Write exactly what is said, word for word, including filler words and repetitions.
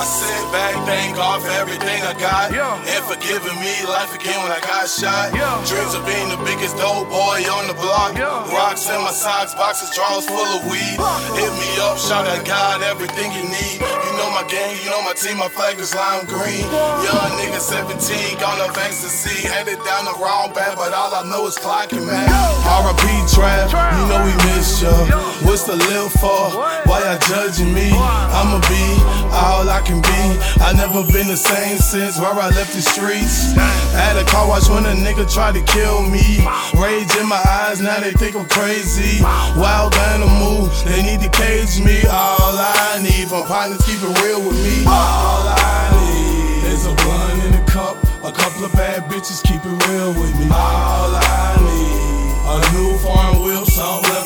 I sit back, thank God for everything I got. Yeah. And for giving me life again when I got shot. Yeah. Dreams of being the biggest dope boy on the block. Yeah. Rocks in my socks, boxes, drawers full of weed. Hit me up, shout at God, everything you need. You know my gang, you know my team, my flag is lime green. Young nigga seventeen, gone off ecstasy. Headed down the wrong path, but all I know is clocking, man. R I P Trap, you know we miss ya. What's the live for? Why y'all judging me? I'ma be all I can be. I never been the same since where I left the streets. Had a car wash when a nigga tried to kill me. Rage in my eyes, now they think I'm crazy. Wild animal, they need to cage me. All I need from partners keep it real with me. All I need is a blunt in a cup, a couple of bad bitches keep it real with me. All I need, a new foreign wheel, something